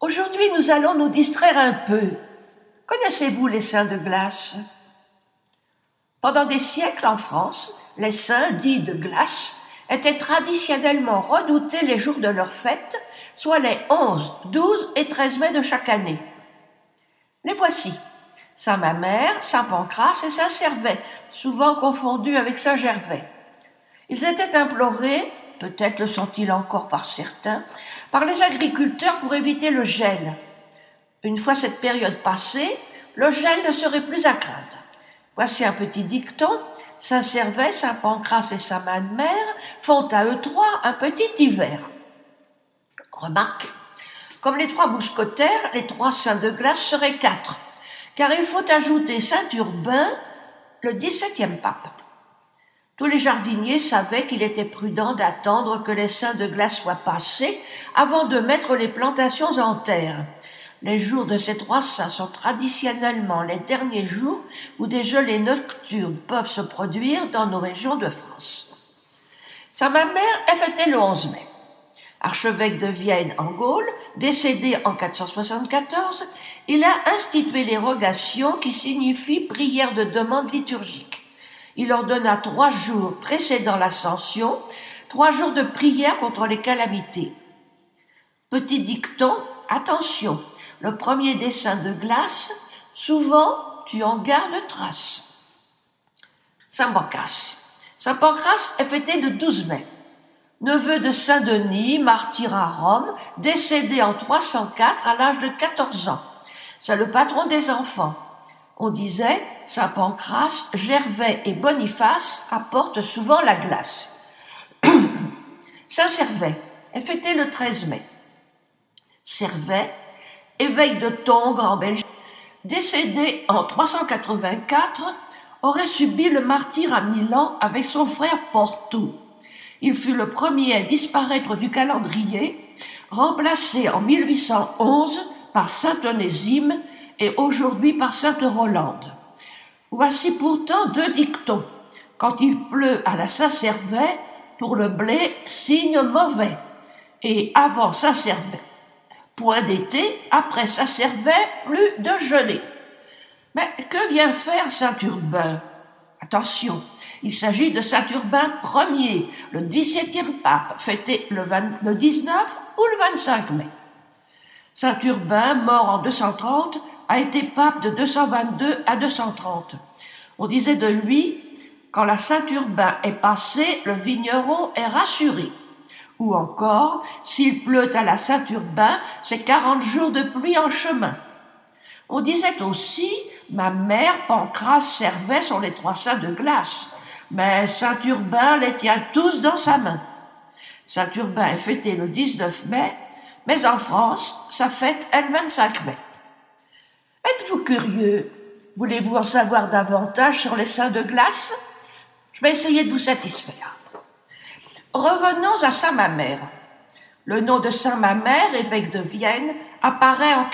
Aujourd'hui, nous allons nous distraire un peu. Connaissez-vous les saints de glace? Pendant des siècles en France, les saints dits de glace étaient traditionnellement redoutés les jours de leur fête, soit les 11, 12 et 13 mai de chaque année. Les voici. Saint Mamère, Saint Pancrace et Saint Servais, souvent confondus avec Saint Gervais. Ils étaient implorés, peut-être le sont-ils encore par certains, par les agriculteurs pour éviter le gel. Une fois cette période passée, le gel ne serait plus à craindre. Voici un petit dicton. Saint Servais, Saint Pancrace et Saint Mamère font à eux trois un petit hiver. Remarque, comme les trois mousquetaires, les trois saints de glace seraient 4, car il faut ajouter Saint Urbain, le 17e pape. Tous les jardiniers savaient qu'il était prudent d'attendre que les saints de glace soient passés avant de mettre les plantations en terre. Les jours de ces trois saints sont traditionnellement les derniers jours où des gelées nocturnes peuvent se produire dans nos régions de France. Saint Mamère est fêté le 11 mai. Archevêque de Vienne en Gaule, décédé en 474, il a institué les rogations qui signifient prière de demande liturgique. Il ordonna 3 jours précédant l'Ascension, 3 jours de prière contre les calamités. Petit dicton, attention, le premier des saints de glace, souvent tu en gardes trace. Saint Pancrace. Saint Pancrace est fêté le 12 mai. Neveu de Saint Denis, martyr à Rome, décédé en 304 à l'âge de 14 ans. C'est le patron des enfants. On disait, Saint Pancrace, Gervais et Boniface apportent souvent la glace. Saint Servais est fêté le 13 mai. Servais, évêque de Tongres en Belgique, décédé en 384, aurait subi le martyre à Milan avec son frère Porto. Il fut le premier à disparaître du calendrier, remplacé en 1811 par saint Onésime et aujourd'hui par sainte Rolande. Voici pourtant 2 dictons. Quand il pleut à la Saint-Servais, pour le blé, signe mauvais. Et avant Saint-Servais, point d'été, après Saint-Servais, plus de gelée. Mais que vient faire Saint-Urbain? Attention, il s'agit de Saint-Urbain Ier, le 17e pape, fêté le 19 ou le 25 mai. Saint-Urbain, mort en 230, a été pape de 222 à 230. On disait de lui, quand la Saint-Urbain est passée, le vigneron est rassuré. Ou encore, s'il pleut à la Saint-Urbain, c'est 40 jours de pluie en chemin. On disait aussi, Mamère, Pancrace, Servais sont les 3 saints de glace, mais Saint-Urbain les tient tous dans sa main. Saint-Urbain est fêté le 19 mai, mais en France, sa fête est le 25 mai. Êtes-vous curieux? Voulez-vous en savoir davantage sur les saints de glace? Je vais essayer de vous satisfaire. Revenons à Saint Mamère. Le nom de Saint Mamère, évêque de Vienne, apparaît en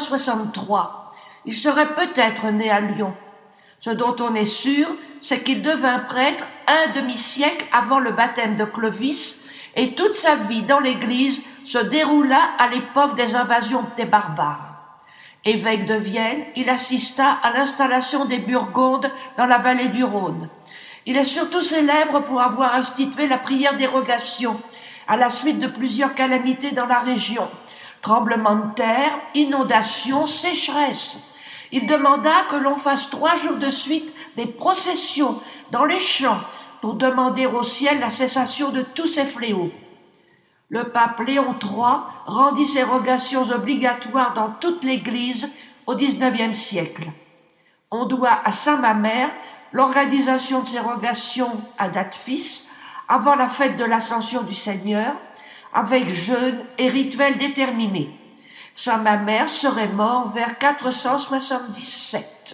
463. Il serait peut-être né à Lyon. Ce dont on est sûr, c'est qu'il devint prêtre un demi-siècle avant le baptême de Clovis et toute sa vie dans l'Église se déroula à l'époque des invasions des barbares. Évêque de Vienne, il assista à l'installation des Burgondes dans la vallée du Rhône. Il est surtout célèbre pour avoir institué la prière des rogations à la suite de plusieurs calamités dans la région. Tremblements de terre, inondations, sécheresse. Il demanda que l'on fasse 3 jours de suite des processions dans les champs pour demander au ciel la cessation de tous ces fléaux. Le pape Léon III rendit ces rogations obligatoires dans toute l'Église au XIXe siècle. On doit à Saint Mamère l'organisation de ces rogations à date fixe, avant la fête de l'Ascension du Seigneur, avec jeûne et rituels déterminés. Saint Mamère serait mort vers 477.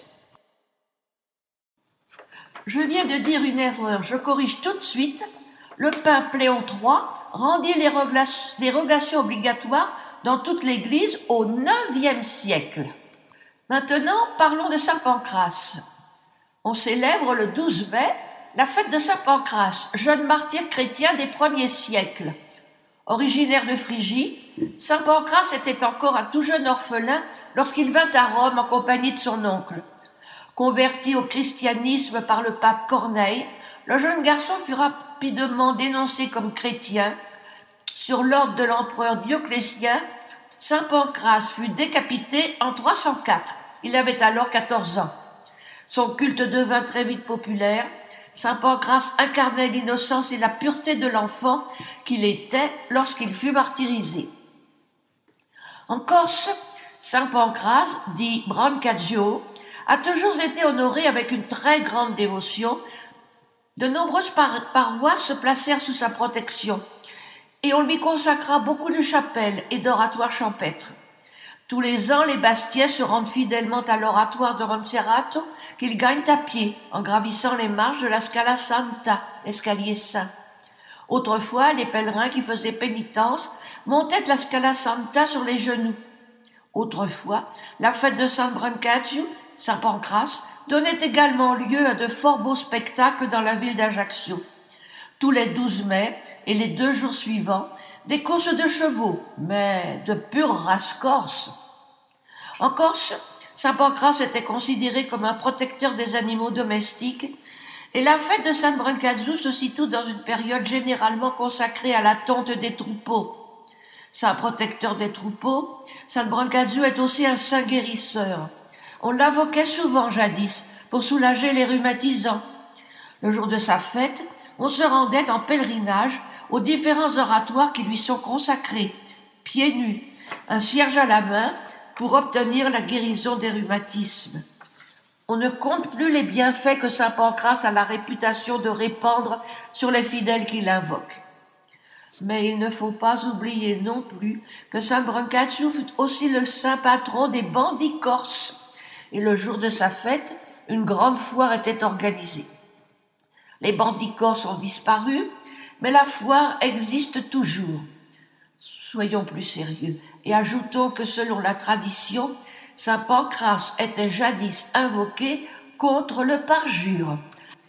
Je viens de dire une erreur, je corrige tout de suite. Le pape Léon III rendit les rogations obligatoires dans toute l'Église au IXe siècle. Maintenant, parlons de Saint Pancrace. On célèbre le 12 mai la fête de Saint Pancrace, jeune martyr chrétien des premiers siècles. Originaire de Phrygie, Saint Pancrace était encore un tout jeune orphelin lorsqu'il vint à Rome en compagnie de son oncle. Converti au christianisme par le pape Corneille, le jeune garçon fut rapidement dénoncé comme chrétien. Sur l'ordre de l'empereur Dioclétien, Saint Pancrace fut décapité en 304. Il avait alors 14 ans. Son culte devint très vite populaire. Saint Pancrace incarnait l'innocence et la pureté de l'enfant qu'il était lorsqu'il fut martyrisé. En Corse, Saint Pancrace, dit Brancaccio, a toujours été honoré avec une très grande dévotion. De nombreuses paroisses se placèrent sous sa protection et on lui consacra beaucoup de chapelles et d'oratoires champêtres. Tous les ans, les Bastiais se rendent fidèlement à l'oratoire de Monserrato qu'ils gagnent à pied en gravissant les marches de la Scala Santa, l'escalier saint. Autrefois, les pèlerins qui faisaient pénitence montaient la Scala Santa sur les genoux. Autrefois, la fête de Saint Brancaccio, Saint Pancrace, donnait également lieu à de fort beaux spectacles dans la ville d'Ajaccio. Tous les 12 mai et les 2 jours suivants, des courses de chevaux, mais de pure race corse. En Corse, Saint Pancrace était considéré comme un protecteur des animaux domestiques et la fête de Saint Brancaccio se situe dans une période généralement consacrée à la tonte des troupeaux. Saint protecteur des troupeaux, Saint Brancaccio est aussi un saint guérisseur. On l'invoquait souvent jadis pour soulager les rhumatisants. Le jour de sa fête, on se rendait en pèlerinage aux différents oratoires qui lui sont consacrés, pieds nus, un cierge à la main, pour obtenir la guérison des rhumatismes. On ne compte plus les bienfaits que Saint Pancrace a la réputation de répandre sur les fidèles qui l'invoquent. Mais il ne faut pas oublier non plus que Saint Brancaccio fut aussi le saint patron des bandits corses, et le jour de sa fête, une grande foire était organisée. Les bandits corses ont disparu, mais la foire existe toujours. Soyons plus sérieux et ajoutons que selon la tradition, Saint Pancrace était jadis invoqué contre le parjure.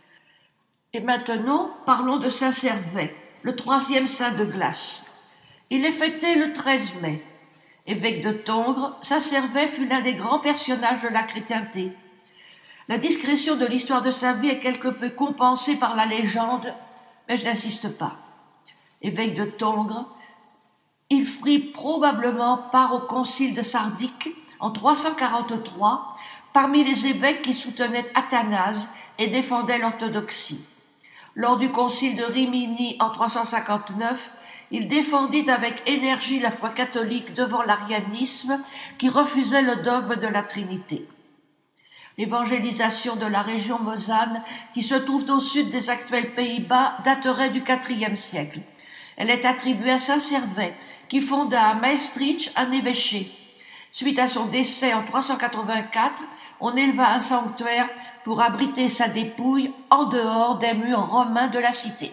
Et maintenant, parlons de Saint Servais, le 3e saint de glace. Il est fêté le 13 mai. Évêque de Tongres, Saint Servais fut l'un des grands personnages de la chrétienté. La discrétion de l'histoire de sa vie est quelque peu compensée par la légende, mais je n'insiste pas. Évêque de Tongres, il prit probablement part au concile de Sardique en 343, parmi les évêques qui soutenaient Athanase et défendaient l'orthodoxie. Lors du concile de Rimini en 359, il défendit avec énergie la foi catholique devant l'arianisme qui refusait le dogme de la Trinité. L'évangélisation de la région Mosane, qui se trouve au sud des actuels Pays-Bas, daterait du IVe siècle. Elle est attribuée à Saint Servais, qui fonda à Maestricht un évêché. Suite à son décès en 384, on éleva un sanctuaire pour abriter sa dépouille en dehors des murs romains de la cité.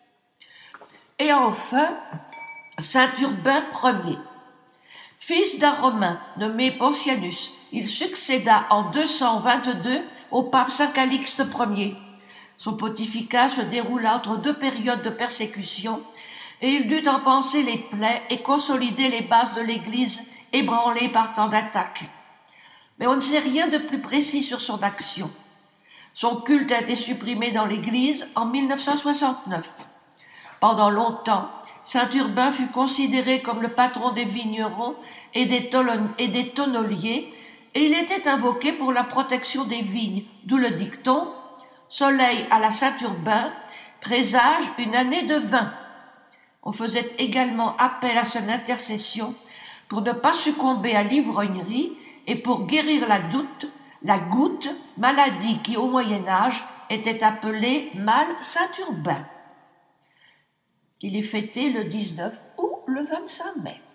Et enfin, Saint Urbain Ier. Fils d'un Romain nommé Pontianus, il succéda en 222 au pape Saint Calixte Ier. Son pontificat se déroula entre 2 périodes de persécution et il dut en panser les plaies et consolider les bases de l'Église ébranlée par tant d'attaques. Mais on ne sait rien de plus précis sur son action. Son culte a été supprimé dans l'Église en 1969. Pendant longtemps, Saint Urbain fut considéré comme le patron des vignerons et des tonneliers, et il était invoqué pour la protection des vignes, d'où le dicton « Soleil à la Saint-Urbain présage une année de vin ». On faisait également appel à son intercession pour ne pas succomber à l'ivrognerie et pour guérir la goutte, maladie qui au Moyen-Âge était appelée mal Saint-Urbain. Il est fêté le 19 ou le 25 mai.